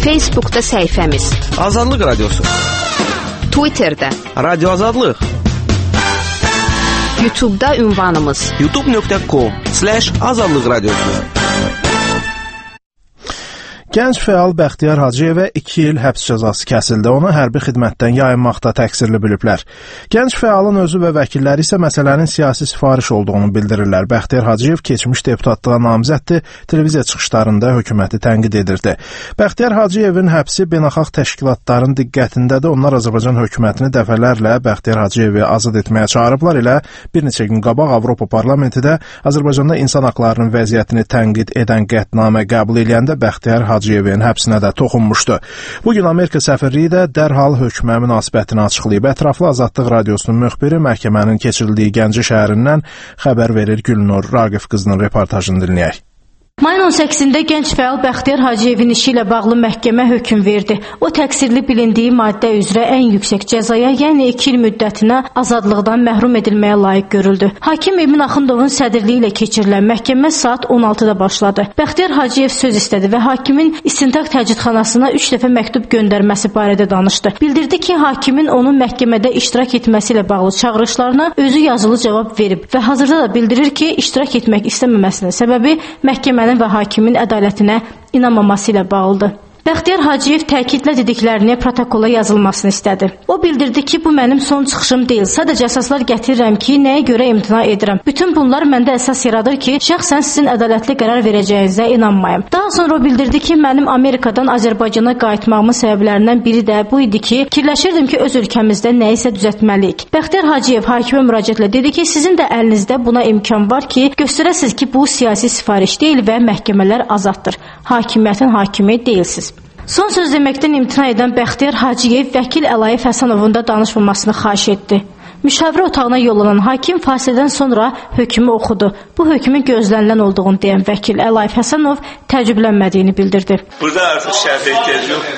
Facebookda səhifəmiz Azadlıq Radiosu, Twitterdə Radio Azadlıq, YouTube'da ünvanımız youtube.com/Azadlıq Radiosu. Gənc fəal Bəxtiyar Hacıyevə 2 il həbs cəzası kəsildi. Onu hərbi xidmətdən yayınmaqda təqsirli biliblər. Gənc fəalın özü və vəkilləri isə məsələnin siyasi sifariş olduğunu bildirirlər. Bəxtiyar Hacıyev keçmiş deputatlığa namizəddir, televiziya çıxışlarında hökuməti tənqid edirdi. Bəxtiyar Hacıyevin həbsi beynəlxalq təşkilatların diqqətindədir. Onlar Azərbaycan hökumətini dəfələrlə Bəxtiyar Hacıyevi azad etməyə çağırıblar. Elə bir neçə gün qabaq Avropa Parlamenti də Azərbaycanda insan haqlarının vəziyyətini tənqid edən qətnamə qəbul edəndə Bəxtiyar Hacıyevin həbsinə də toxunmuşdu. Bugün Amerika səfirliyi də dərhal hökmə münasibətini açıqlayıb. Ətraflı Azadlıq Radiosunun müxbiri məhkəmənin keçirildiyi Gəncə şəhərindən xəbər verir Gülnur Raqif qızının reportajını dinləyək. Mayın 18-də gənc fəal Bəxtiyar Hacıyevin işi ilə bağlı məhkəmə hökm verdi. O təqsirli bilindiyi maddə üzrə ən yüksək cəzaya, yəni 2 il müddətinə azadlıqdan məhrum edilməyə layiq görüldü. Hakim Emin Axundovun sədrliyi ilə keçirilən məhkəmə saat 16-da başladı. Bəxtiyar Hacıyev söz istədi və hakimin istintaq təcridxanasına 3 dəfə məktub göndərməsi barədə danışdı. Bildirdi ki, hakimin onun məhkəmədə iştirak etməsi ilə bağlı çağırışlarına özü yazılı cavab verib və hazırda da bildirir ki, iştirak etmək istəməməsinin səbəbi məhkəmənin və hakimin ədalətinə inanmaması ilə bağlıdır. Bəxtiyar Hacıyev təkidlə dediklərini protokola yazılmasını istədi. O bildirdi ki, bu mənim son çıxışım deyil. Sadəcə əsaslar gətirirəm ki, nəyə görə imtina edirəm. Bütün bunlar məndə əsas yaradır ki, şəxsən sizin ədalətli qərar verəcəyinizə inanmayım. Daha sonra o bildirdi ki, mənim Amerikadan Azərbaycana qayıtmağımın səbəblərindən biri də bu idi ki, fikirləşirdim ki, öz ölkəmizdə nəyisə düzəltməliyik. Bəxtiyar Hacıyev hakimə müraciətlə dedi ki, sizin də əlinizdə buna imkan var ki, göstərəsiniz ki, bu siyasi sifariş deyil və məhkəmələr azaddır. Hakimiyyətin hakimi deyilsiz. Son söz deməkdən imtina edən Bəxtiyar Hacıyev vəkil Əlayev Həsənovun da danışmamasını xahiş etdi. Müşavirə otağına yollanan hakim fasilədən sonra hökmü oxudu. Bu hökmün gözlənilən olduğunu deyən vəkil Əlayev Həsənov təəccüblənmədiyini bildirdi. Burada artıq şərhə ehtiyac yox.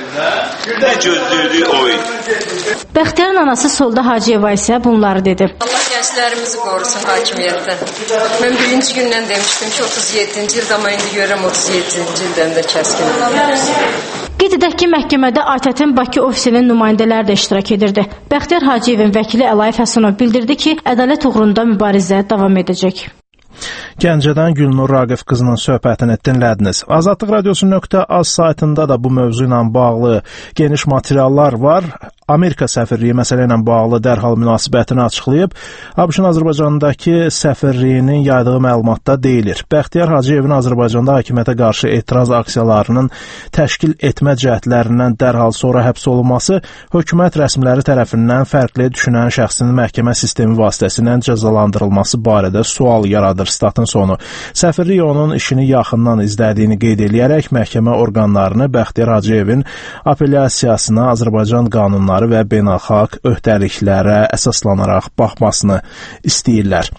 Nə gözləyirdi o idi. Bəxtiyarın anası Solda Hacıyeva isə bunları dedi. Allah gənclərimizi qorusun hakimiyyətdən. Mən birinci gündən demişdim ki, 37-ci ildə, amma indi görürəm 37-ci ildən də kəskin. Qeyd edək ki, məhkəmədə ATƏT-in Bakı ofisinin nümayəndələri də iştirak edirdi. Bəxtiyar Hacıyevin vəkili Əlayev Həsənov bildirdi ki, ədalət uğrunda mübarizə davam edəcək. Gəncədən Gülnur Raqif qızının söhbətini dinlədiniz. Azadlıq Radiosu.az saytında da bu mövzu ilə bağlı geniş materiallar var. Amerika səfirliyi məsələ ilə bağlı dərhal münasibətini açıqlayıb. ABŞ-ın Azərbaycandakı səfirliyinin yaydığı məlumatda deyilir. Bəxtiyar Hacıyevin Azərbaycanda hakimiyyətə qarşı etiraz aksiyalarının təşkil etmə cəhdlərindən dərhal sonra həbs olunması hökumət rəsmiləri tərəfindən fərqli düşünən şəxsin məhkəmə sistemi vasitəsilə cəzalandırılması barədə sual yaradır. Statın sonu. Səfirlik onun işini yaxından izlədiyini qeyd eləyərək məhkəmə orqanlarını Bəxtiyar Hacıyevin apellyasiyasına Azərbaycan qanunları və beynəlxalq öhdəliklərə əsaslanaraq baxmasını istəyirlər.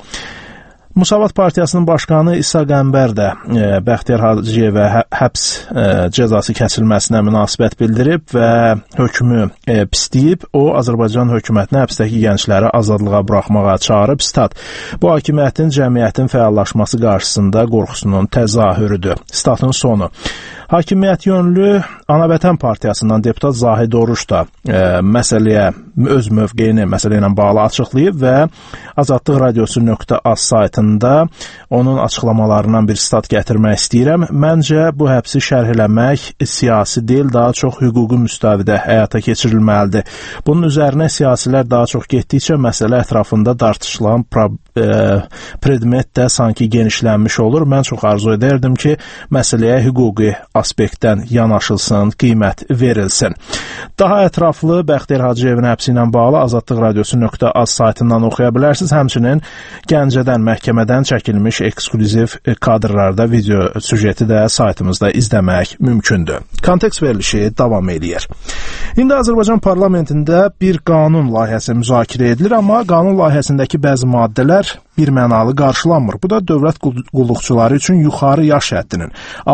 Müsavat Partiyasının başqanı İsa Qəmbər də Bəxtiyar Hacıyevə həbs cəzası kəsilməsinə münasibət bildirib və hökmü pisləyib. O, Azərbaycan hökumətinə həbsdəki gəncləri azadlığa buraxmağa çağırıb. Stat, bu hakimiyyətin cəmiyyətin fəallaşması qarşısında qorxusunun təzahürüdür. Statın sonu. Hakimiyyət yönlü Anavətən Partiyasından deputat Zahid Oruç da məsələyə öz mövqeyini məsələ ilə bağlı açıqlayıb və Azadlıq Radiosu.az saytında onun açıqlamalarından bir stat gətirmək istəyirəm. Məncə bu həbsi şərh eləmək siyasi deyil, daha çox hüquqi müstəvidə həyata keçirilməlidir. Bunun üzərinə siyasilər daha çox getdikcə məsələ ətrafında tartışılan predmet də sanki genişlənmiş olur. Mən çox arzu edərdim ki, məsələyə hüquqi aspektdən yanaşılsın, qiymət verilsin. Daha ətraflı Bəxtiyar Hacıyevin həbsi ilə bağlı Azadlıq Radiosu.az saytından oxuya bilərsiniz. Həmçinin Gəncədən məhkəmədən çəkilmiş eksklüziv kadrlarda video süjeti də saytımızda izləmək mümkündür. Kontekst verilişi davam eləyir. İndi Azərbaycan parlamentində bir qanun layihəsi müzakirə edilir, amma qanun layihəsindəki bəzi maddələr birmənalı qarşılanmır. Bu da dövlət qulluqçuları üçün yuxarı yaş həddinin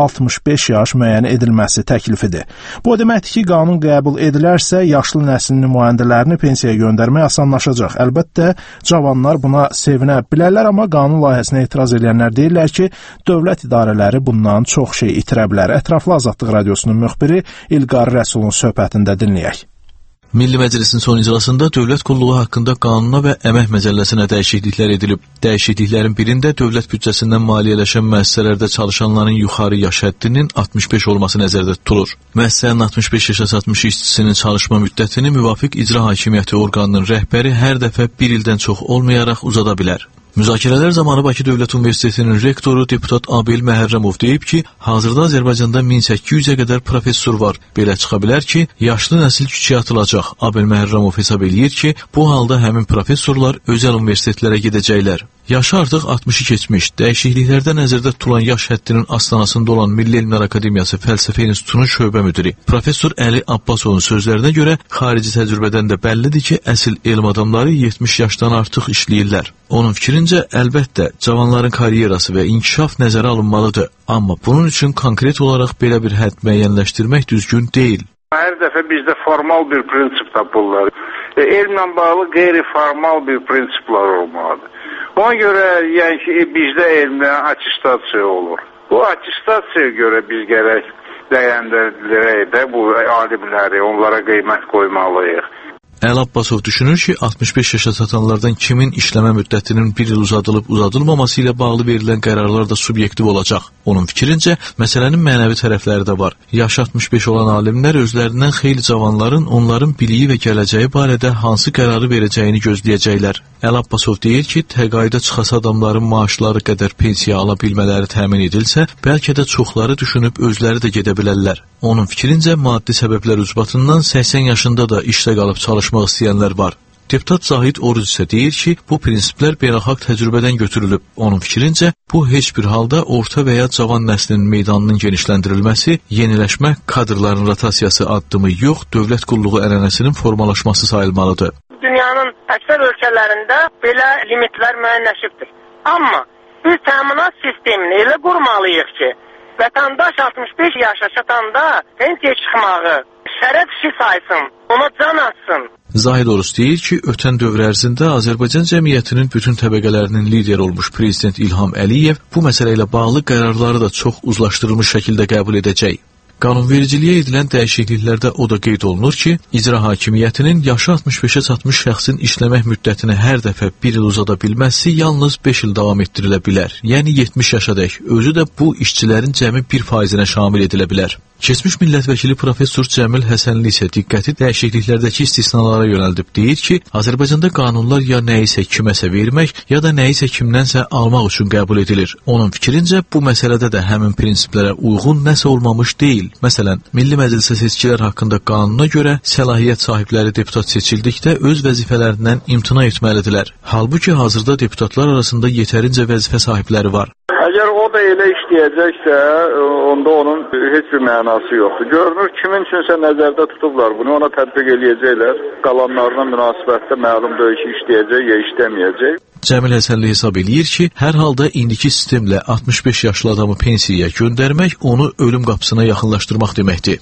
65 yaş müəyyən edilməsi təklifidir. Bu o deməkdir ki, qanun qəbul edilərsə, yaşlı nəslin nümayəndələrini pensiyaya göndərmək asanlaşacaq. Əlbəttə, cavanlar buna sevinə bilərlər, amma qanun layihəsinə etiraz edənlər deyirlər ki, dövlət idarələri bundan çox şey itirə bilər. Ətraflı Azadlıq Radiosunun müxbiri İlqar Rəsulun söhbətində dinləyək. Milli Məclisin son iclasında dövlət qulluğu haqqında qanuna və əmək məcəlləsinə dəyişikliklər edilib. Dəyişikliklərin birində dövlət büdcəsindən maliyyələşən müəssisələrdə çalışanların yuxarı yaş həddinin 65 olması nəzərdə tutulur. Müəssisənin 65 yaşa çatmış işçisinin çalışma müddətini müvafiq icra hakimiyyəti orqanının rəhbəri hər dəfə bir ildən çox olmayaraq uzada bilər. Müzakirələr zamanı Bakı Dövlət Universitetinin rektoru deputat Abel Məhərrəmov deyib ki, hazırda Azərbaycanda 1800-ə qədər professor var. Belə çıxa bilər ki, yaşlı nəsil küçəyə atılacaq. Abel Məhərrəmov hesab eləyir ki, bu halda həmin professorlar özəl universitetlərə gedəcəklər. Yaşı artıq 60-ı keçmiş, dəyişikliklərdə nəzərdə tutulan yaş həddinin astanasında olan Milli Elmlər Akademiyası Fəlsəfə İnstitutunun şöbə müdiri Professor Əli Abbasovun sözlərinə görə xarici təcrübədən də bəllidir ki, əsl elm adamları 70 yaşdan artıq işləyirlər. Onun fikrincə, əlbəttə, cavanların karyerası və inkişaf nəzərə alınmalıdır, amma bunun üçün konkret olaraq belə bir hədd müəyyənləşdirmək düzgün deyil. Hər dəfə bizdə formal bir prinsip tapırlar. Elmlə bağlı qeyri-formal bir prinsiplər olmalıdır. Ona görə yəni ki, bizdə elmlə attestasiya olur. Bu atestasiyaya görə biz gərək dəyərləndirək də bu alimləri, onlara qiymət qoymalıyıq. Əli Abbasov düşünür ki, 65 yaşa çatanlardan kimin işləmə müddətinin bir il uzadılıb-uzadılmaması ilə bağlı verilən qərarlar da subyektiv olacaq. Onun fikrincə, məsələnin mənəvi tərəfləri də var. Yaşı 65 olan alimlər özlərindən xeyli cavanların onların biliyi və gələcəyi barədə hansı qərarı verəcəyini gözləyəcəklər. Əli Abbasov deyir ki, təqaüdə çıxası adamların maaşları qədər pensiya ala bilmələri təmin edilsə, bəlkə də çoxları düşünüb özləri də gedə bilərlər. Onun fikrincə, maddi səbəblər ucbatından 80 yaşında da işdə qalıb çalışmaq istəyənlər var. Deputat Zahid Oruz isə deyir ki, bu prinsiplər beynəlxalq təcrübədən götürülüb. Onun fikrincə, bu heç bir halda orta və ya cavan nəslin meydanının genişləndirilməsi, yeniləşmə, kadrların rotasiyası addımı yox, dövlət qulluğu ənənəsinin formalaşması sayılmalıdır. Dünyanın əksər ölkələrində belə limitlər müəyyənləşibdir. Amma biz təminat sistemini elə qurmalıyıq ki, vətəndaş 65 yaşa çatanda pensiya çıxmağı şərəf işi saysın, ona can atsın. Zahid Oruz deyir ki, ötən dövr ərzində Azərbaycan cəmiyyətinin bütün təbəqələrinin lideri olmuş Prezident İlham Əliyev bu məsələ ilə bağlı qərarları da çox uzlaşdırılmış şəkildə qəbul edəcək. Qanunvericiliyə edilən dəyişikliklərdə o da qeyd olunur ki, icra hakimiyyətinin yaşı 65-ə çatmış şəxsin işləmək müddətini hər dəfə bir il uzada bilməsi yalnız 5 il davam etdirilə bilər. Yəni 70 yaşadək. Özü də bu işçilərin cəmi 1%-nə şamil edilə bilər. Keçmiş millət vəkili professor Cəmil Həsənli isə diqqəti dəyişikliklərdəki istisnalara yönəldib deyir ki, Azərbaycanda qanunlar ya nəyisə kiməsə vermək, ya da nəyisə kimdənsə almaq üçün qəbul edilir. Onun fikrincə, bu məsələdə də həmin prinsiplərə uyğun nəsə olmamış deyil. Məsələn, Milli Məclisə seçkilər haqqında qanuna görə səlahiyyət sahibləri deputat seçildikdə öz vəzifələrindən imtina etməlidirlər. Halbuki hazırda deputatlar arasında yetərincə vəzifə sahibləri var. Əgər o da elə işləyəcəksə, onda onun heç bir mənası yoxdur. Görünür, kimin üçünsə nəzərdə tutublar bunu, ona tətbiq eləyəcəklər. Qalanlarına münasibətdə məlumdur ki, işləyəcək ya işləməyəcək. Cəmil Həsənli hesab eləyir ki, hər halda indiki sistemlə 65 yaşlı adamı pensiyaya göndərmək onu ölüm qapısına yaxınlaşdırmaq deməkdir.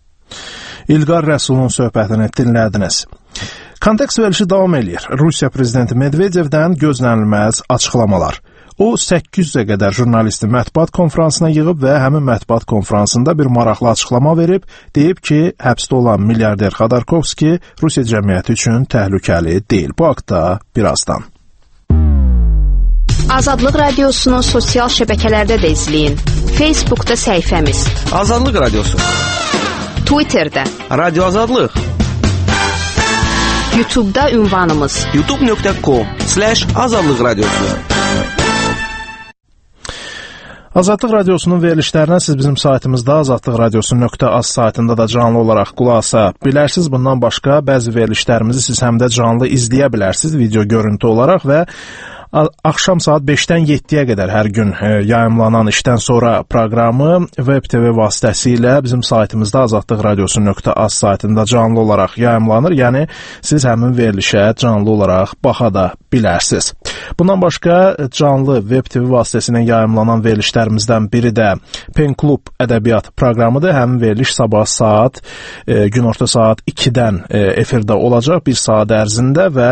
İlqar Rəsulun söhbətini dinlədiniz. Kontekst verilişi davam eləyir. Rusiya prezidenti Medvedevdən gözlənilməz açıqlamalar. O, 800-ə qədər jurnalisti mətbuat konfransına yığıb və həmin mətbuat konfransında bir maraqlı açıqlama verib, deyib ki, həbsdə olan milyarder Xodorkovski Rusiya cəmiyyəti üçün təhlükəli deyil. Bu haqda birazdan. Azadlıq Radiosunun sosial şəbəkələrdə də izləyin. Facebookda səhifəmiz Azadlıq Radiosu, Twitterdə Radio Azadlıq, YouTube'da ünvanımız youtube.com/Azadlıq Radiosu. Azadlıq Radiosunun verilişlərinə siz bizim saytımızda azadlıqradiosu.az saytında da canlı olaraq qulaq asa bilərsiniz. Bundan başqa bəzi verilişlərimizi siz həm də canlı izləyə bilərsiniz video görüntü olaraq və Axşam saat 5-dən 7-yə qədər hər gün yayımlanan işdən sonra proqramı Web TV vasitəsilə bizim saytımızda azadlıqradiosu.az saytında canlı olaraq yayımlanır. Yəni siz həmin verilişə canlı olaraq baxa da bilərsiniz. Bundan başqa canlı Web TV vasitəsilə yayımlanan verilişlərimizdən biri də Pen Klub ədəbiyyat proqramıdır. Həmin veriliş sabah saat günorta saat 2-dən efirdə olacaq bir saat ərzində və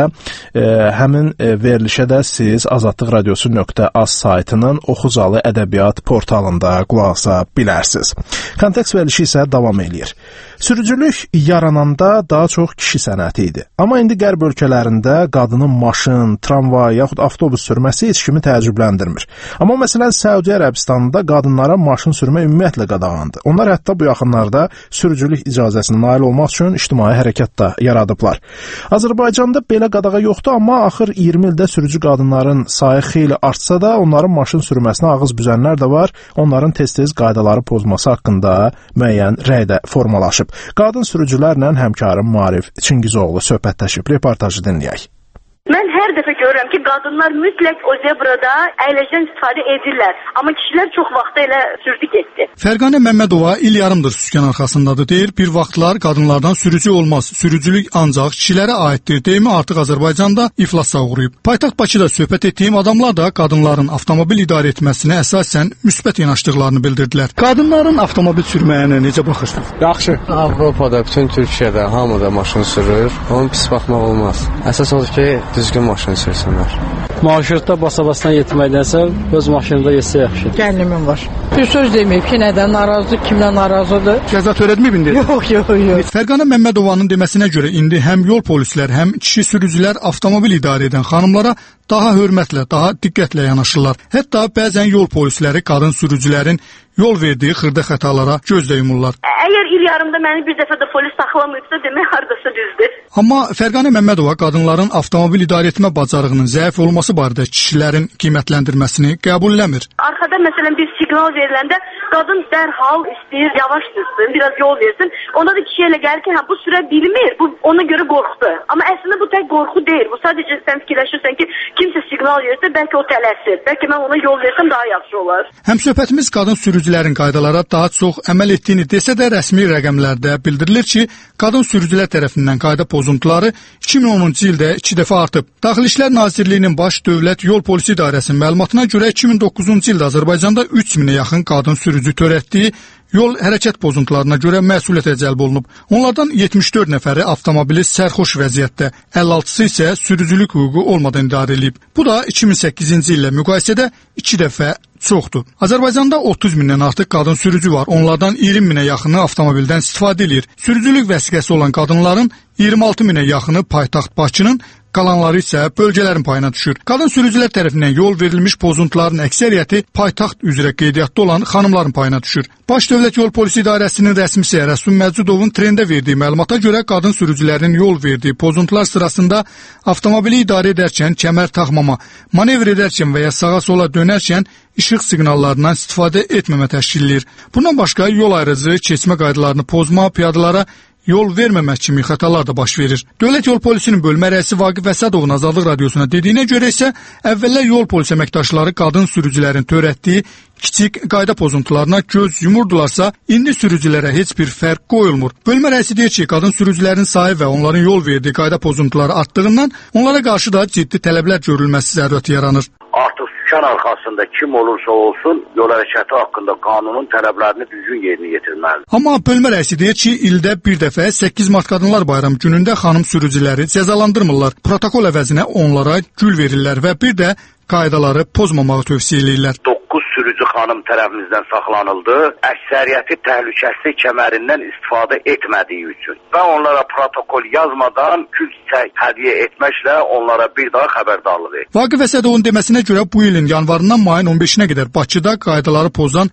həmin verilişə də siz azadlıqradiosu.az saytının Oxucalı ədəbiyyat portalında qulaq asa bilərsiniz. Kontekst verilişi isə davam eləyir. Sürücülük yarananda daha çox kişi sənəti idi. Amma indi qərb ölkələrində qadının maşın, tramvay yaxud avtobus sürməsi heç kimi təəccübləndirmir. Amma məsələn Səudiyyə Ərəbistanında qadınlara maşın sürmə ümumiyyətlə qadağandır. Onlar hətta bu yaxınlarda sürücülük icazəsinə nail olmaq üçün ictimai hərəkat da yaradıblar. Azərbaycanda belə qadağa yoxdur, amma axır 20 ildə sürücü qadınların sayı xeyli artsa da, onların maşın sürməsinə ağız büzənlər də var. Onların tez-tez qaydaları pozması haqqında müəyyən rəy də formalaşıb. Qadın sürücülərlə həmkarım Maarif Çingizoğlu söhbətləşib. Reportajı dinləyək. Mən hər dəfə görürəm ki, qadınlar mütləq o zebrada əyləşdən istifadə edirlər. Amma kişilər çox vaxt elə sürdü getdi. Fərqanə Məmmədova il yarımdır sükan arxasındadır deyir. Bir vaxtlar qadınlardan sürücü olmaz, sürücülük ancaq kişilərə aiddir deyimi artıq Azərbaycanda iflasa uğrayıb. Paytaxt Bakıda söhbət etdiyim adamlar da qadınların avtomobil idarə etməsinə əsasən müsbət yanaşdıqlarını bildirdilər. Qadınların avtomobil sürməyinə necə baxırsınız? Yaxşı. Avropada, bütün Türkiyədə hamıda maşın sürür. Onun pis baxmaq olmaz. Əsas odur ki, düzgün maşın sürsünlər. Marşrutda basa-basdan yetməkdənsə öz maşınında yetsə yaxşı. Gəlinimim var. Bir söz deməyib ki, nədən narazıdır, kimdən narazıdır. Cəza törətməyib indi? Yox. Fərqanə Məmmədovanın deməsinə görə indi həm yol polislər, həm kişi sürücülər avtomobil idarə edən xanımlara daha hörmətlə, daha diqqətlə yanaşırlar. Hətta bəzən yol polisləri qadın sürücülərin yol verdiyi xırda xətalara göz də yumurlar. Əgər il yarımda məni bir dəfə də polis saxlamayıbsa, demək hardasa düzdür. Amma Fərqanə Məmmədova qadınların avtomobil idarə etmə bacarığının zəif olması barədə kişilərin qiymətləndirməsini qəbulləmir. Arxada məsələn bir siqnal veriləndə qadın dərhal istəyir yavaş sürsün, biraz yol versin. Onda da kişi elə gəlir ki, bu sürə bilmir, bu ona görə qorxdu. Amma əslində bu tək qorxu deyil. Bu sadəcə sən fikirləşirsən ki, kimsə siqnal verirsə, bəlkə o tələsir. Bəlkə mən ona yol versəm daha yaxşı olar. Həmsöhbətimiz qadın sürücülərin qaydalara daha çox əməl etdiyini desə də rəsmi rəqəmlərdə bildirilir ki, qadın sürücülər tərəfindən qayda pozuntuları 2010-cu ildə 2 dəfə artıb. Daxili İşlər Nazirliyinin Baş Dövlət Yol Polisi İdarəsinin məlumatına görə 2009-cu ildə Azərbaycanda 3000-ə yaxın qadın sürücü törətdiyi yol hərəkət pozuntularına görə məsuliyyətə cəlb olunub. Onlardan 74 nəfəri avtomobili sərxoş vəziyyətdə, 56-sı isə sürücülük hüququ olmadan idarə edilib. Bu da 2008-ci illə müqayisədə 2 dəfə çoxdur. Azərbaycanda 30 mindən artıq qadın sürücü var. Onlardan 20 minə yaxını avtomobildən istifadə edir. Sürücülük vəsiqəsi olan qadınların 26 minə yaxını paytaxt Bakının, qalanları isə bölgələrin payına düşür. Qadın sürücülər tərəfindən yol verilmiş pozuntuların əksəriyyəti paytaxt üzrə qeydiyyatda olan xanımların payına düşür. Baş Dövlət Yol Polisi İdarəsinin rəsmisi Rəsul Məcudovun trendə verdiyi məlumata görə qadın sürücülərin yol verdiyi pozuntular sırasında avtomobili idarə edərkən kəmər taxmama, manevr edərkən və ya sağa-sola dönərkən işıq siqnallarından istifadə etməmə təşkil edir. Bundan başqa yol ayrıcı, keçmə qaydalarını pozma, piyadalara yol verməmək kimi xətalar da baş verir. Dövlət Yol Polisinin bölmə rəisi Vaqif Əsədovun Azadlıq Radiosuna dediyinə görə isə əvvəllər yol polisi əməkdaşları qadın sürücülərin törətdiyi kiçik qayda pozuntularına göz yumurdularsa, indi sürücülərə heç bir fərq qoyulmur. Bölmə rəisi deyir ki, qadın sürücülərin sayı və onların yol verdiyi qayda pozuntuları artdığından onlara qarşı da ciddi tələblər görülməsi zərurəti yaranır. Artıq sükan arxasında kim olursa olsun yol hərəkəti haqqında qanunun tələblərini düzgün yerinə yetirməlidir. Amma bölmə rəisi deyir ki, ildə bir dəfə 8 Mart Qadınlar Bayramı günündə xanım sürücüləri cəzalandırmırlar. Protokol əvəzinə onlara gül verirlər və bir də qaydaları pozmamağı tövsiyə edirlər. 9 sürücü xanım tərəfimizdən saxlanıldı. Əksəriyyəti təhlükəsizlik kəmərindən istifadə etmədiyi üçün və onlara protokol yazmadan gül çiçək hədiyyə etməklə onlara bir daha xəbərdarlıq etdi. Vaqif Əsədovun deməsinə görə bu ilin yanvarından mayın 15-nə qədər Bakıda qaydaları pozan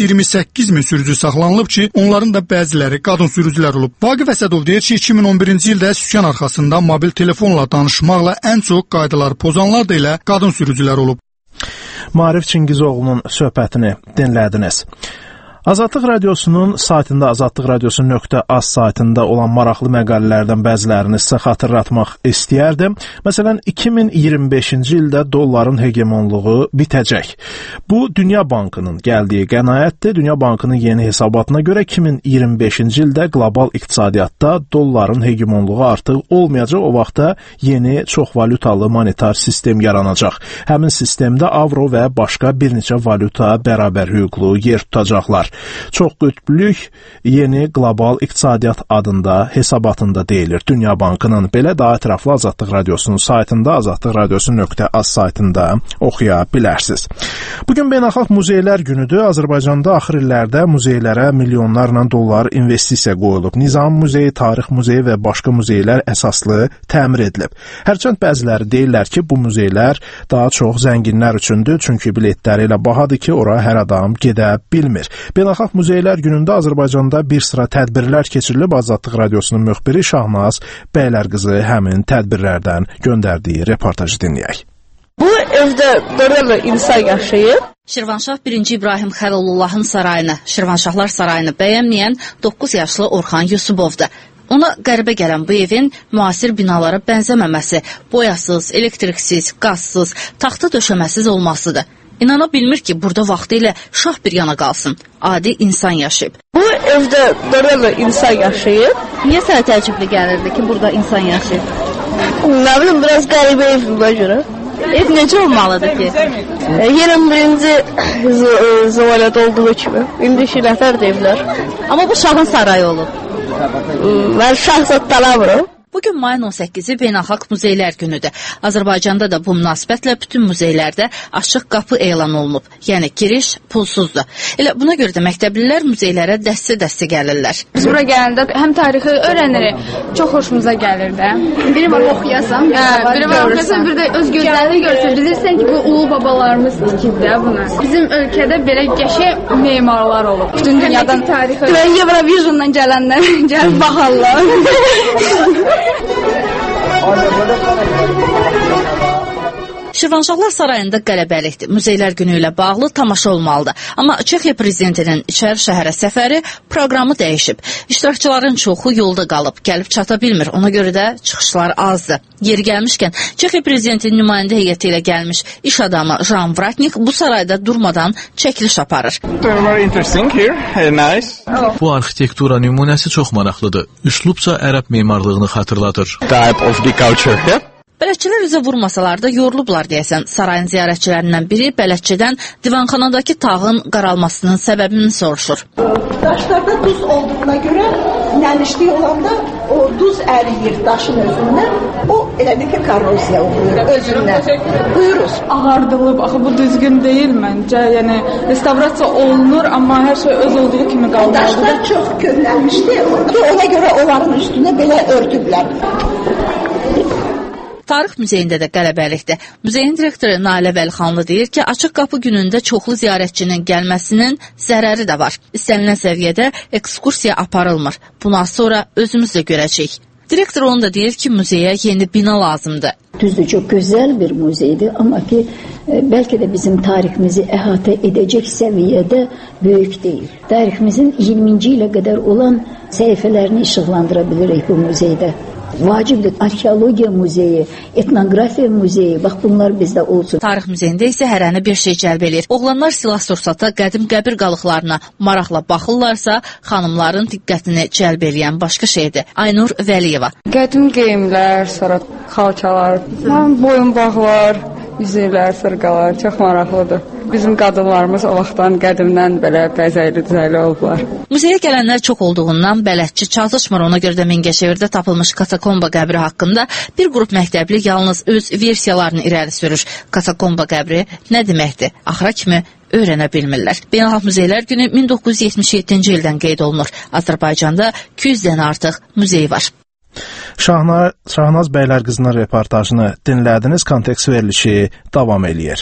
128 min sürücü saxlanılıb ki, onların da bəziləri qadın sürücülər olub. Vaqif Əsədov deyir ki, 2011-ci ildə sükan arxasında mobil telefonla danışmaqla ən çox qaydaları pozanlar da elə qadın sürücülər olub. Maarif Çingizoğlu'nun söhbətini dinlədiniz. Azadlıq Radiosunun saytında, azadlıqradiosu.az saytında olan maraqlı məqalələrdən bəzilərini sizə xatırlatmaq istəyərdim. Məsələn, 2025-ci ildə dolların hegemonluğu bitəcək. Bu, Dünya Bankının gəldiyi qənaətdir. Dünya Bankının yeni hesabatına görə 2025-ci ildə qlobal iqtisadiyyatda dolların hegemonluğu artıq olmayacaq. O vaxtda yeni çox valutalı monetar sistem yaranacaq. Həmin sistemdə avro və başqa bir neçə valuta bərabər hüquqlu yer tutacaqlar. Çox qütblük yeni qlobal iqtisadiyyat adında hesabatında deyilir Dünya Bankının. Belə daha ətraflı Azadlıq Radiosunun saytında, azadlıqradiosu.az saytında oxuya bilərsiniz. Bugün Beynəlxalq Muzeylər Günüdür. Azərbaycanda axır illərdə muzeylərə milyonlarla dollar investisiya qoyulub. Nizam Muzeyi, Tarix Muzeyi və başqa muzeylər əsaslı təmir edilib. Hərçənd bəziləri deyirlər ki, bu muzeylər daha çox zənginlər üçündür, çünki biletləri ilə bahadır ki, ora hər adam gedə bilmir. Beynəlxalq Muzeylər Günündə Azərbaycanda bir sıra tədbirlər keçirilib. Azadlıq Radiosunun müxbiri Şahnaz Bəylərqızı həmin tədbirlərdən göndərdiyi reportajı dinləyək. Bu evdə belə insan yaşayır. Şirvanşah 1. İbrahim Xəlilullahın sarayını, Şirvanşahlar sarayını bəyənməyən 9 yaşlı Orxan Yusubovdur. Ona qəribə gələn bu evin müasir binalara bənzəməməsi, boyasız, elektriksiz, qazsız, taxta döşəməsiz olmasıdır. İnana bilmir ki, burada vaxtı ilə şah bir yana qalsın. Adi insan yaşayıb. Bu evdə belə insan yaşayır. Niyə sənə təəccüblü gəlirdi ki, burada insan yaşayıb? Nə bilim, biraz qəribə evimə görə. Ev necə olmalıdır ki? Yenə birinci zəvalət olduğu kimi. İndi şirətlər deyiblər. Amma bu şahın sarayı olub. Mən şahzad talamıram. Bugün mayın 18-i Beynəlxalq Muzeylər Günüdür. Azərbaycanda da bu münasibətlə bütün muzeylərdə açıq qapı elan olunub. Yəni giriş pulsuzdur. Elə buna görə də məktəblilər muzeylərə dəstə-dəstə gəlirlər. Biz bura gələndə həm tarixi öyrənirik, çox xoşumuza gəlir də. Biri var oxuyasan, biri var oxuyasan, bir də öz gözlərini görsən, bilirsən ki, bu ulu babalarımız tikib də bunu. Bizim ölkədə belə qəşəng memarlar olub. Bütün dünyadan tarixi. Mən Eurovisiondan gələnlər gəlib baxarlar. Şirvanşahlar sarayında qələbəlikdir. Muzeylər günü ilə bağlı tamaşa olmalıdır. Amma Çexiya prezidentinin içəri şəhərə səfəri proqramı dəyişib. İştirakçıların çoxu yolda qalıb, gəlib çata bilmir. Ona görə də çıxışlar azdır. Yeri gəlmişkən, Çexiya prezidentinin nümayəndə heyəti ilə gəlmiş iş adamı Jan Vratnik bu sarayda durmadan çəkiliş aparır. Bu arxitektura nümunəsi çox maraqlıdır. Üslubca ərəb memarlığını xatırladır. Bələdçilər üzə vurmasalar da yorulublar deyəsən. Sarayın ziyarətçilərindən biri bələdçidən divanxanadakı tağın qaralmasının səbəbini soruşur. Daşlarda duz olduğuna görə nəlişlik olanda o duz əriyir daşın özündən. O elə bir ki, korroziya olur özündən. Buyuruz. Ağardılıb, axı bu düzgün deyil məncə. Yəni, restavrasiya olunur, amma hər şey öz olduğu kimi qalmalıdır. Daşlar çox köhnəlmişdi. Ona görə onların üstünə belə örtüblər. Tarix muzeyində də qələbəlikdir. Muzeyin direktoru Nalə Vəlixanlı deyir ki, açıq qapı günündə çoxlu ziyarətçinin gəlməsinin zərəri də var. İstənilən səviyyədə ekskursiya aparılmır. Bundan sonra özümüz də görəcəyik. Direktor onu da deyir ki, muzeyə yeni bina lazımdır. Düzdür, çox gözəl bir muzeydir, amma ki, bəlkə də bizim tariximizi əhatə edəcək səviyyədə böyük deyil. Tariximizin 20-ci ilə qədər olan səhifələrini işıqlandıra bilirik bu muzeydə. Vacibdir. Arxeologiya muzeyi, etnografiya muzeyi, bax bunlar bizdə olsun. Tarix muzeyində isə hərəni bir şey cəlb edir. Oğlanlar silah-sursata, qədim qəbir qalıqlarına maraqla baxırlarsa, xanımların diqqətini cəlb eləyən başqa şeydir. Aynur Vəliyeva. Qədim geyimlər, sonra xalçalar, boyunbağlar, yüzüklər, sırqalar çox maraqlıdır. Bizim qadınlarımız o vaxtdan qədimdən belə bəzəkli-düzəkli olublar. Muzeyə gələnlər çox olduğundan bələdçi çatışmır. Ona görə də Mingəçevirdə tapılmış katakomba qəbri haqqında bir qrup məktəbli yalnız öz versiyalarını irəli sürür. Katakomba qəbri nə deməkdir? Axıra kimi öyrənə bilmirlər. Beynəlxalq Muzeylər Günü 1977-ci ildən qeyd olunur. Azərbaycanda 200-dən artıq muzey var. Şahnaz Bəylərqızının reportajını dinlədiniz. Kontekst verilişi davam eləyir.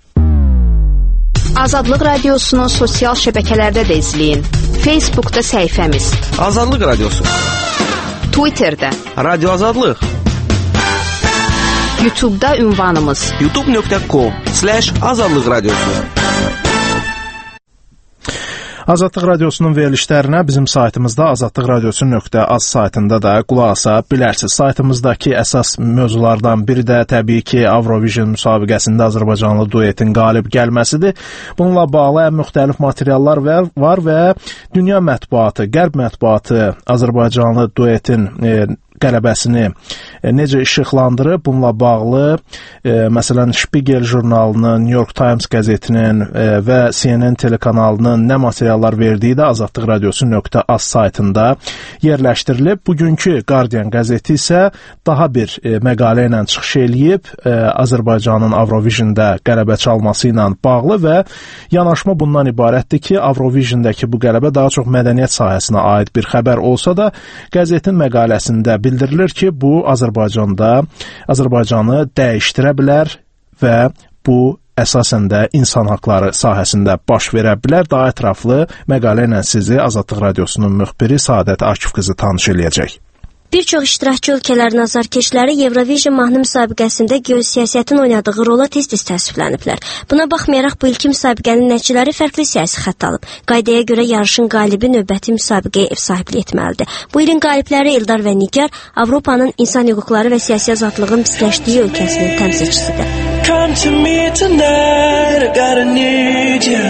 Azadlıq Radiosunu sosial şəbəkələrdə də izləyin. Facebookda səhifəmiz Azadlıq Radiosu, Twitterdə Radio Azadlıq, YouTube'da ünvanımız youtube.com/azadlıq radiosu. Azadlıq Radiosunun verilişlərinə bizim saytımızda azadlıqradiosu.az saytında da qulaq asa bilərsiniz. Saytımızdakı əsas mövzulardan biri də təbii ki, Avrovision müsabiqəsində Azərbaycanlı duetin qalib gəlməsidir. Bununla bağlı müxtəlif materiallar var və dünya mətbuatı, qərb mətbuatı Azərbaycanlı duetin qələbəsini necə işıqlandırıb, bununla bağlı məsələn Spiegel jurnalının, New York Times qəzetinin və CNN telekanalının nə materiallar verdiyi də Azadlıq Radiosu.az saytında yerləşdirilib. Bugünkü Guardian qəzeti isə daha bir məqalə ilə çıxış eləyib Azərbaycanın Avrovisionda qələbə çalması ilə bağlı və yanaşma bundan ibarətdir ki, Avrovisiondakı bu qələbə daha çox mədəniyyət sahəsinə aid bir xəbər olsa da, qəzetin məqaləsində bildirilir ki, bu Azərbaycanı dəyişdirə bilər və bu əsasən də insan haqları sahəsində baş verə bilər. Daha ətraflı məqalə ilə sizi Azadlıq Radiosunun müxbiri Səadət Akif qızı tanış eləyəcək. Bir çox iştirakçı ölkələrin azarkeşləri Eurovision mahnı müsabiqəsində geosiyasətin oynadığı rola tez-tez təəssüfləniblər. Buna baxmayaraq bu ilki müsabiqənin nəticələri fərqli siyasi xətt alıb. Qaydaya görə yarışın qalibi növbəti müsabiqəyə ev sahibliyi etməlidir. Bu ilin qalibləri Eldar və Nigar Avropanın insan hüquqları və siyasi azadlığın pisləşdiyi ölkəsinin təmsilçisidir. Come to me tonight, I gotta need you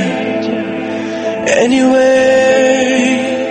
anyway.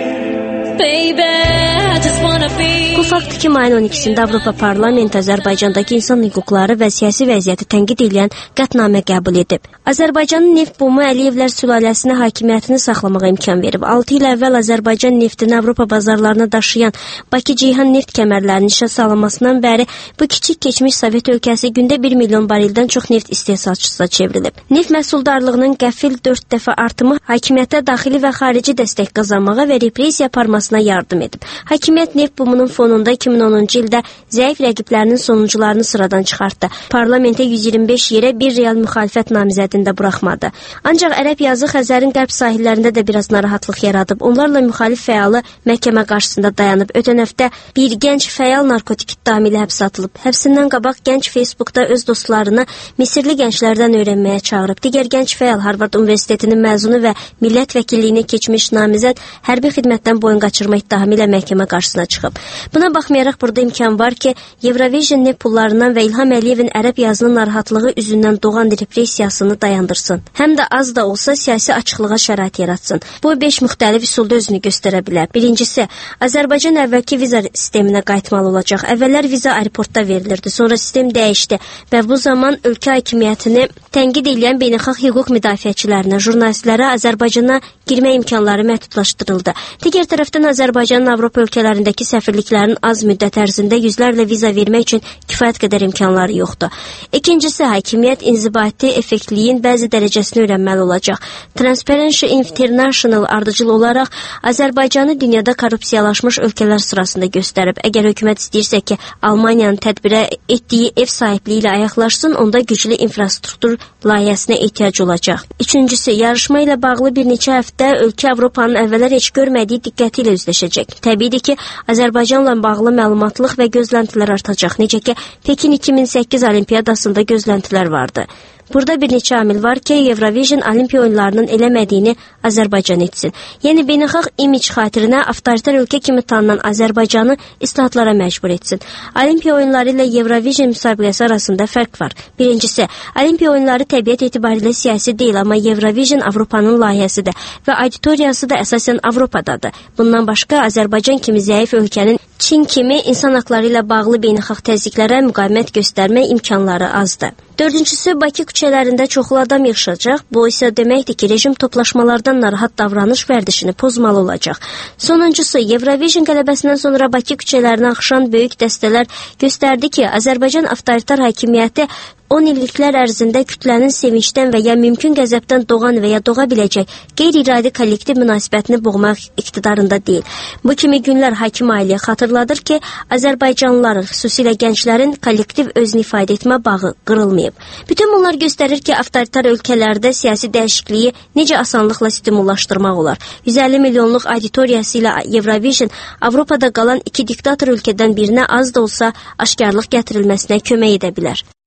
Baby, I just wanna be. Bu fakt ki, mayın 12-sində Avropa Parlamenti Azərbaycandakı insan hüquqları və siyasi vəziyyəti tənqid edən qətnamə qəbul edib. Azərbaycanın neft bumu Əliyevlər sülaləsinə hakimiyyətini saxlamağa imkan verib. 6 il əvvəl Azərbaycan neftini Avropa bazarlarına daşıyan Bakı-Ceyhan neft kəmərlərinin işə salınmasından bəri bu kiçik keçmiş Sovet ölkəsi gündə 1 milyon bareldən çox neft istehsalçısına çevrilib. Neft məhsuldarlığının qəfil 4 dəfə artımı hakimiyyətə daxili və xarici dəstək qazanmağa və repressiya aparmasına yardım edib. Hakimiyyət neft bumunun fonunda 2010-cu ildə zəif rəqiblərinin sonuncularını sıradan çıxartdı. Parlamentə 125 yerə bir real müxalifət namizədində buraxmadı. Ancaq Ərəb yazı Xəzərin qərb sahillərində də biraz narahatlıq yaradıb. Onlarla müxalif fəalı məhkəmə qarşısında dayanıb. Ötən həftə bir gənc fəal narkotik ittiham ilə həbs atılıb. Həbsindən qabaq gənc Facebookda öz dostlarını Misirli gənclərdən öyrənməyə çağırıb. Digər gənc fəal Harvard Universitetinin məzunu və millət vəkilliyinə keçmiş namizəd hərbi xidmətdən boyun qaçırma ittihamı ilə məhkəmə qarşısına çıxıb. Buna baxmayaraq burada imkan var ki, Eurovision neft pullarından və İlham Əliyevin ərəb yazının narahatlığı üzündən doğan repressiyasını dayandırsın. Həm də az da olsa siyasi açıqlığa şərait yaratsın. Bu 5 müxtəlif üsulda özünü göstərə bilər. Birincisi, Azərbaycan əvvəlki viza sisteminə qayıtmalı olacaq. Əvvəllər viza aeroportda verilirdi, sonra sistem dəyişdi və bu zaman ölkə hakimiyyətini tənqid edən beynəlxalq hüquq müdafiəçilərinə, jurnalistlərə Azərbaycana girmə imkanları məhdudlaşdırıldı. Digər tərəfdən Azərbaycanın Avropa ölkələrindəki səfirliklərin az müddət ərzində yüzlərlə viza vermək üçün kifayət qədər imkanları yoxdur. İkincisi, hakimiyyət inzibati effektliyin bəzi dərəcəsini öyrənməli olacaq. Transparency International ardıcıl olaraq Azərbaycanı dünyada korrupsiyalaşmış ölkələr sırasında göstərib. Əgər hökumət istəyirsə ki, Almaniyanın tədbirə etdiyi ev sahibliyi ilə ayaqlaşsın, onda güclü infrastruktur layihəsinə ehtiyac olacaq. Üçüncüsü, yarışma ilə bağlı bir neçə həftə ölkə Avropanın əvvəllər heç görmədiyi diqqəti ilə üzləşəcək. Təbiidir ki, Azərbaycanla bağlı məlumatlıq və gözləntilər artacaq. Necə ki, Pekin 2008 olimpiyadasında gözləntilər vardı. Burada bir neçə amil var ki, Eurovision Olimpiya oyunlarının eləmədiyini Azərbaycan etsin. Yəni, beynəlxalq imic xatirinə avtoritar ölkə kimi tanınan Azərbaycanı islahatlara məcbur etsin. Olimpiya oyunları ilə Eurovision müsabiqəsi arasında fərq var. Birincisi, Olimpiya oyunları təbiət etibarilə siyasi deyil, amma Eurovision Avropanın layihəsidir və auditoriyası da əsasən Avropadadır. Bundan başqa, Azərbaycan kimi zəif ölkənin Çin kimi insan haqları ilə bağlı beynəlxalq təzyiqlərə müqavimət göstərmək imkanları azdır. Dördüncüsü, Bakı küçələrində çoxlu adam yığışacaq. Bu isə deməkdir ki, rejim toplaşmalardan narahat davranış vərdişini pozmalı olacaq. Sonuncusu, Eurovision qələbəsindən sonra Bakı küçələrinə axışan böyük dəstələr göstərdi ki, Azərbaycan avtoritar hakimiyyəti 10 illiklər ərzində kütlənin sevincdən və ya mümkün qəzəbdən doğan və ya doğa biləcək qeyri-iradi kollektiv münasibətini boğmaq iqtidarında deyil. Bu kimi günlər hakim ailəyə xatırladır ki, Azərbaycanlıların, xüsusilə gənclərin kollektiv özünü ifadə etmə bağı qırılmayıb. Bütün bunlar göstərir ki, avtoritar ölkələrdə siyasi dəyişikliyi necə asanlıqla stimullaşdırmaq olar. 150 milyonluq auditoriyası ilə Eurovision Avropada qalan iki diktator ölkədən birinə az da olsa aşkarlıq gətirilməsinə kömək edə bilər.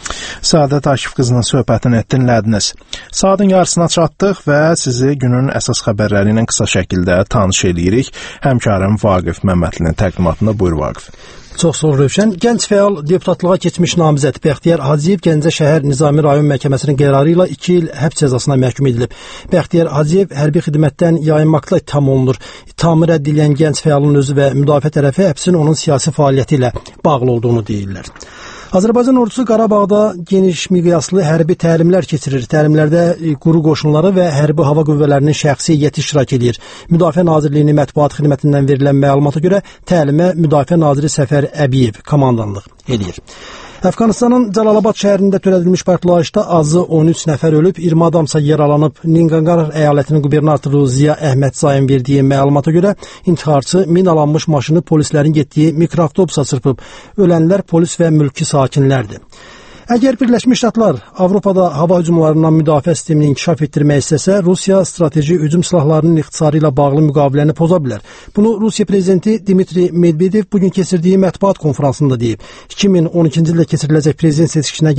Səadət Akif qızının söhbətini dinlədiniz. Saatın yarısına çatdıq və sizi günün əsas xəbərləri ilə qısa şəkildə tanış edirik. Həmkarım Vaqif Məmmədlinin təqdimatında. Buyur Vaqif. Çox sağ ol Rövşən. Gənc fəal deputatlığa keçmiş namizəd Bəxtiyar Hacıyev Gəncə şəhər Nizami rayon məhkəməsinin qərarı ilə 2 il həbs cəzasına məhkum edilib. Bəxtiyar Hacıyev hərbi xidmətdən yayınmaqla ittiham olunur. İttihamı rədd edən gənc fəalın özü və müdafiə tərəfi həbsin onun siyasi fəaliyyəti ilə bağlı olduğunu deyirlər. Azərbaycan ordusu Qarabağda geniş miqyaslı hərbi təlimlər keçirir. Təlimlərdə quru qoşunları və hərbi hava qüvvələrinin şəxsi heyəti iştirak edir. Müdafiə Nazirliyinin mətbuat xidmətindən verilən məlumata görə təlimə Müdafiə Naziri Səfər Əbiyev komandanlıq edir. Əfqanistanın Cəlalabad şəhərində törədilmiş partlayışda azı 13 nəfər ölüb, 20 adamsa yaralanıb. Ninqanqar əyalətinin qubernatoru Ziya Əhmədzayev verdiyi məlumata görə intiharçı minalanmış maşını polislərin getdiyi mikroavtobusa çırpıb. Ölənlər polis və mülki sakinlərdir. Əgər Birləşmiş Ştatlar Avropada hava hücumlarından müdafiə sistemini inkişaf etdirmək istəsə, Rusiya strateji hücum silahlarının ixtisarı ilə bağlı müqaviləni poza bilər. Bunu Rusiya prezidenti Dmitri Medvedev bugün keçirdiyi mətbuat konfransında deyib. 2012-ci ildə keçiriləcək prezident seçkisinə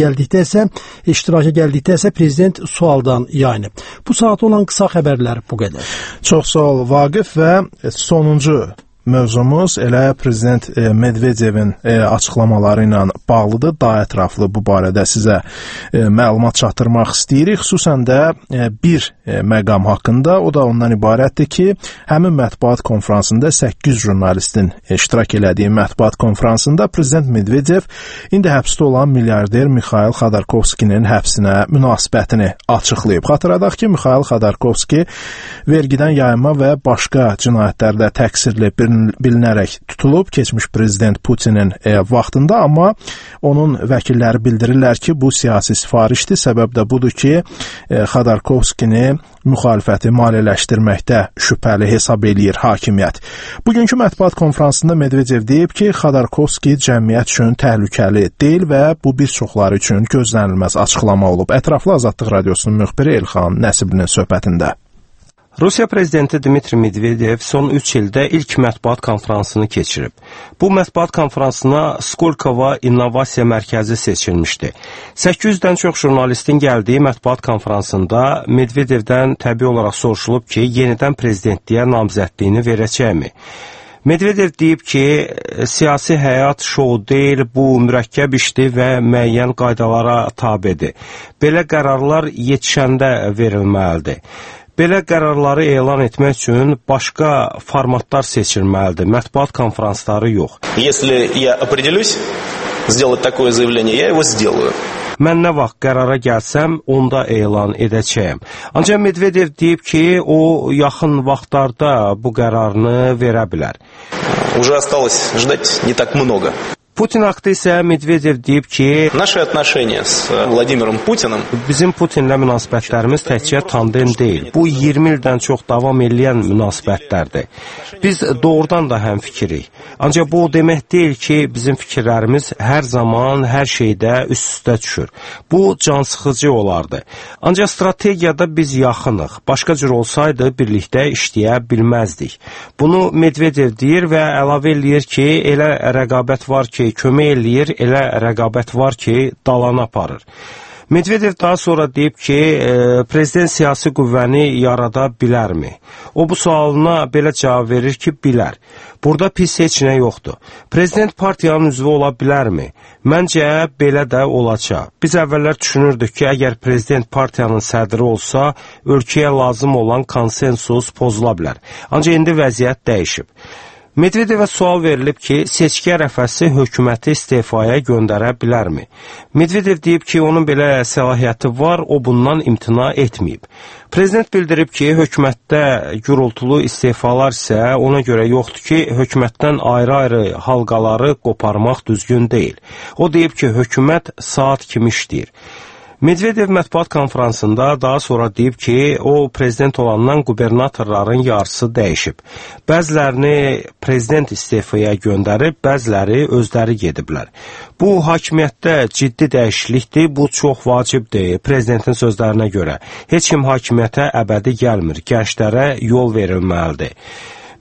iştiraka gəldikdə isə prezident sualdan yayınıb. Bu saat olan qısa xəbərlər bu qədər. Çox sağ ol Vaqif və sonuncu mövzumuz elə prezident Medvedevin açıqlamaları ilə bağlıdır. Daha ətraflı bu barədə sizə məlumat çatdırmaq istəyirik. Xüsusən də bir məqam haqqında, o da ondan ibarətdir ki, həmin mətbuat konfransında 8 jurnalistin iştirak elədiyi mətbuat konfransında prezident Medvedev indi həbsdə olan milyarder Mikhail Xodorkovskinin həbsinə münasibətini açıqlayıb. Xatırladaq ki, Mikhail Xodorkovski vergidən yayınma və başqa cinayətlərdə təqsirli bilinərək tutulub keçmiş prezident Putinin vaxtında, amma onun vəkilləri bildirirlər ki, bu siyasi sifarişdir. Səbəb də budur ki, Xodorkovskini müxalifəti maliyyələşdirməkdə şübhəli hesab eləyir hakimiyyət. Bugünkü mətbuat konfransında Medvedev deyib ki, Xodorkovski cəmiyyət üçün təhlükəli deyil və bu bir çoxları üçün gözlənilməz açıqlama olub. Ətraflı Azadlıq Radiosunun müxbiri Elxan Nəsiblinin söhbətində. Rusiya prezidenti Dmitri Medvedev son 3 ildə ilk mətbuat konfransını keçirib. Bu mətbuat konfransına Skolkovo İnnovasiya Mərkəzi seçilmişdi. 800-dən çox jurnalistin gəldiyi mətbuat konfransında Medvedevdən təbii olaraq soruşulub ki, yenidən prezidentliyə namizədliyini verəcəkmi? Medvedev deyib ki, siyasi həyat şou deyil, bu mürəkkəb işdir və müəyyən qaydalara tabedir. Belə qərarlar yetişəndə verilməlidir. Belə qərarları elan etmək üçün başqa formatlar seçilməlidir, mətbuat konfransları yox. Если я определюсь сделать такое заявление, я его сделаю. Mən nə vaxt qərara gəlsəm, onda elan edəcəyəm. Ancaq Medvedev deyib ki, o yaxın vaxtlarda bu qərarını verə bilər. Уже осталось ждать не так много. Putin haqqında isə Medvedev deyib ki, Наши отношения с Владимиром Путиным bizim Putinlə münasibətlərimiz təkcə tandem deyil. Bu 20 ildən çox davam edən münasibətlərdir. Biz doğrudan da həmfikirik. Ancaq bu o demək deyil ki, bizim fikirlərimiz hər zaman, hər şeydə üst-üstə düşür. Bu cansıxıcı olardı. Ancaq strategiyada biz yaxınıq. Başqa cür olsaydı birlikdə işləyə bilməzdik. Bunu Medvedev deyir və əlavə eləyir ki, elə rəqabət var ki, kömək eləyir, elə rəqabət var ki, dalan aparır. Medvedev daha sonra deyib ki, prezident siyasi qüvvəni yarada bilərmi? O bu sualına belə cavab verir ki, bilər. Burada pis heç nə yoxdur. Prezident partiyanın üzvü ola bilərmi? Məncə belə də olacaq. Biz əvvəllər düşünürdük ki, əgər prezident partiyanın sədri olsa, ölkəyə lazım olan konsensus pozula bilər. Ancaq indi vəziyyət dəyişib. Medvedevə sual verilib ki, seçki ərəfəsi hökuməti istefaya göndərə bilərmi? Medvedev deyib ki, onun belə səlahiyyəti var, o bundan imtina etməyib. Prezident bildirib ki, hökumətdə gürültülü istefalar isə ona görə yoxdur ki, hökumətdən ayrı-ayrı halqaları qoparmaq düzgün deyil. O deyib ki, hökumət saat kimi işləyir. Medvedev mətbuat konfransında daha sonra deyib ki, o prezident olandan qubernatorların yarısı dəyişib. Bəzilərini prezident istefaya göndərib, bəziləri özləri gediblər. Bu, hakimiyyətdə ciddi dəyişiklikdir, bu çox vacibdir prezidentin sözlərinə görə. Heç kim hakimiyyətə əbədi gəlmir, gənclərə yol verilməlidir.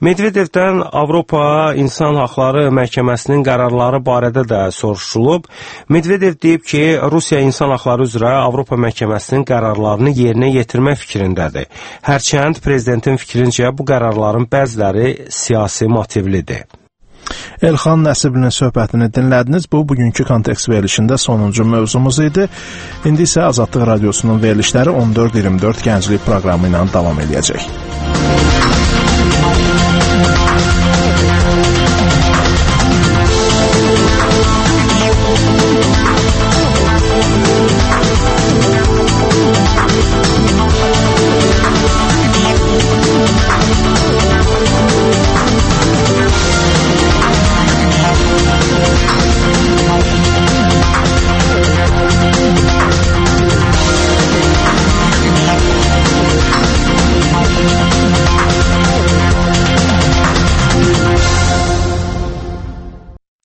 Medvedevdən Avropa İnsan Haqları Məhkəməsinin qərarları barədə də soruşulub. Medvedev deyib ki, Rusiya İnsan Haqları üzrə Avropa Məhkəməsinin qərarlarını yerinə yetirmək fikrindədir. Hərçənd prezidentin fikrincə bu qərarların bəziləri siyasi motivlidir. Elxan Nəsiblinin söhbətini dinlədiniz. Bu, bugünkü kontekst verilişində sonuncu mövzumuz idi. İndi isə Azadlıq Radiosunun verilişləri 14-24 gənclik proqramı ilə davam edəcək.